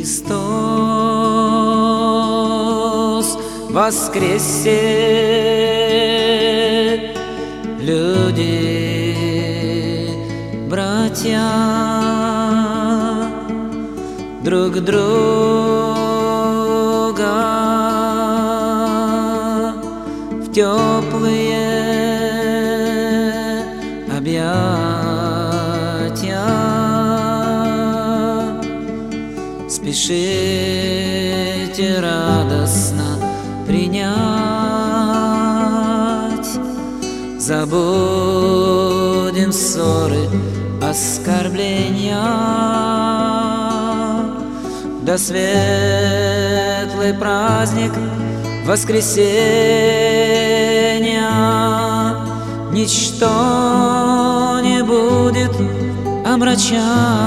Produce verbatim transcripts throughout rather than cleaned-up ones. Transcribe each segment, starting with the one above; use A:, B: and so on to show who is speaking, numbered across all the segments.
A: Христос воскресе! Люди, братья, друг друга в теплые объятия спешите радостно принять. Забудем ссоры, оскорбления, да светлый праздник воскресения ничто не будет омрачать.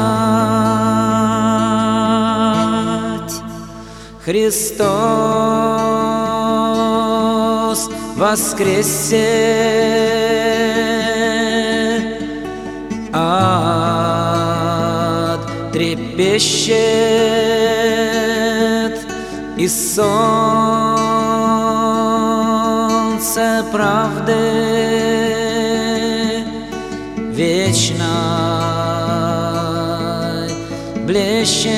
A: Христос воскресе! Ад трепещет, и солнце правды вечной блещет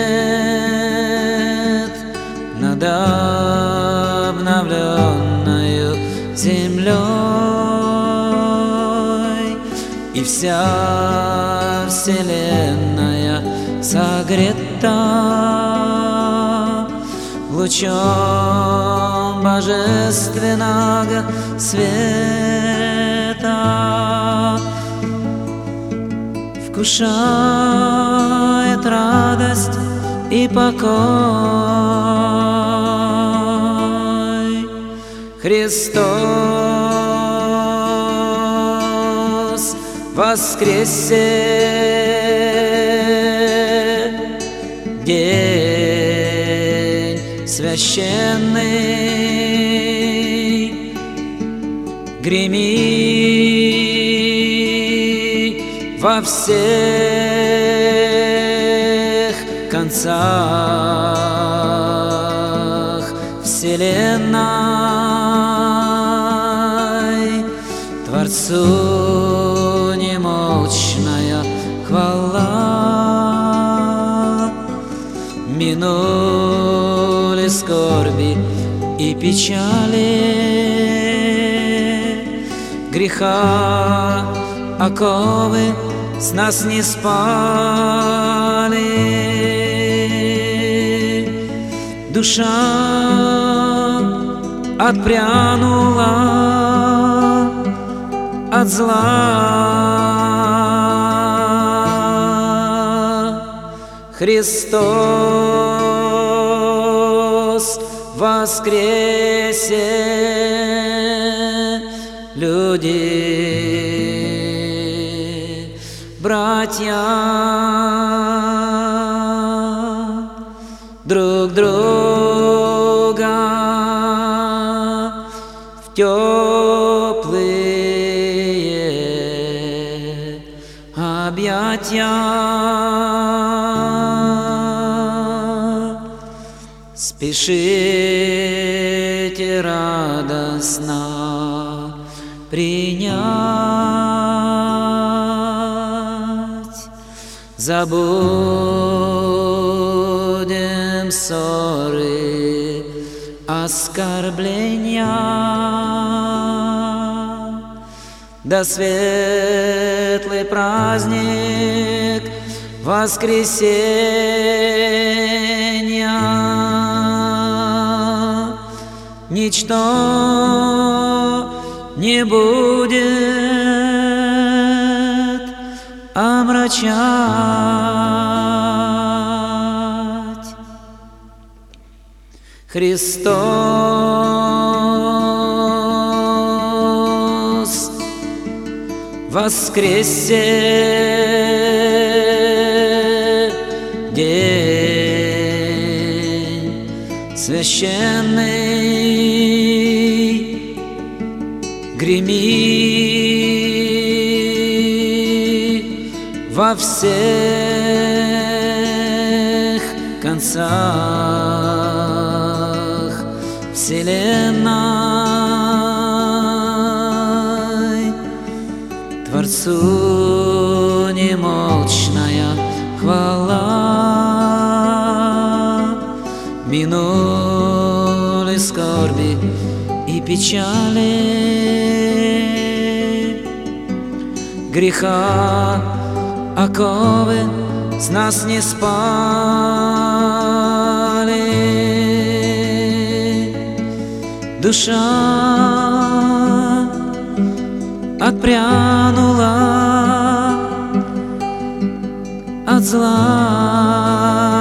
A: над обновленною землей, и вся вселенная согрета лучом божественного света, вкушает радость и покой. Христос воскресе! День священный, греми во всех концах вселенной, Творцу немолчная хвала. Минули скорби и печали, греха оковы с нас не спали. Душа отпрянула от зла. Христос воскресе! Люди, братья, друг друга в теплые объятия спешите радостно принять. Забудем ссоры, оскорбления, да светлый праздник воскресения ничто не будет омрачать. Христос воскресе! День священный, греми во всех концах концах вселенной. Творцу немолчная хвала. Минули скорби и печали, греха оковы с нас не спали. Душа отпрянула от зла.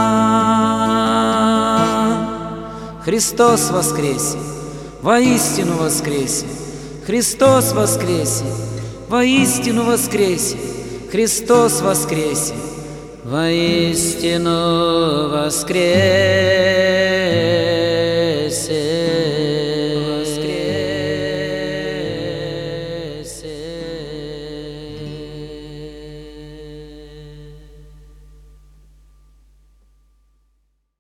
A: Христос воскресе, воистину воскресе! Христос воскресе, воистину воскресе! Христос воскресе, воистину воскресе!